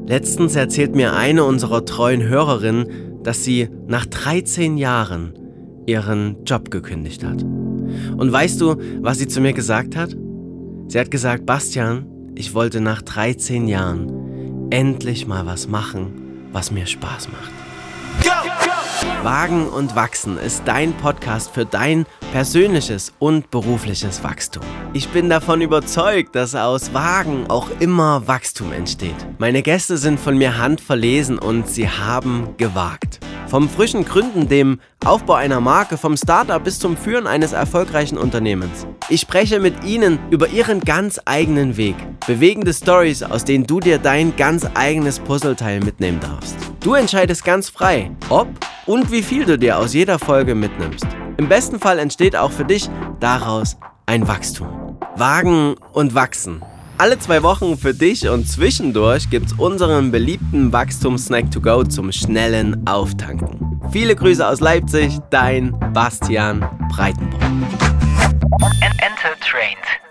Letztens erzählt mir eine unserer treuen Hörerinnen, dass sie nach 13 Jahren ihren Job gekündigt hat. Und weißt du, was sie zu mir gesagt hat? Sie hat gesagt, Bastian, ich wollte nach 13 Jahren endlich mal was machen, was mir Spaß macht. Wagen und Wachsen ist dein Podcast für dein persönliches und berufliches Wachstum. Ich bin davon überzeugt, dass aus Wagen auch immer Wachstum entsteht. Meine Gäste sind von mir handverlesen und sie haben gewagt. Vom frischen Gründen, dem Aufbau einer Marke, vom Startup bis zum Führen eines erfolgreichen Unternehmens. Ich spreche mit ihnen über ihren ganz eigenen Weg. Bewegende Stories, aus denen du dir dein ganz eigenes Puzzleteil mitnehmen darfst. Du entscheidest ganz frei, ob und wie viel du dir aus jeder Folge mitnimmst. Im besten Fall entsteht auch für dich daraus ein Wachstum. Wagen und Wachsen. Alle 2 Wochen für dich und zwischendurch gibt's unseren beliebten Wachstumssnack to go zum schnellen Auftanken. Viele Grüße aus Leipzig, dein Bastian Breitenbrot. Enter Trained.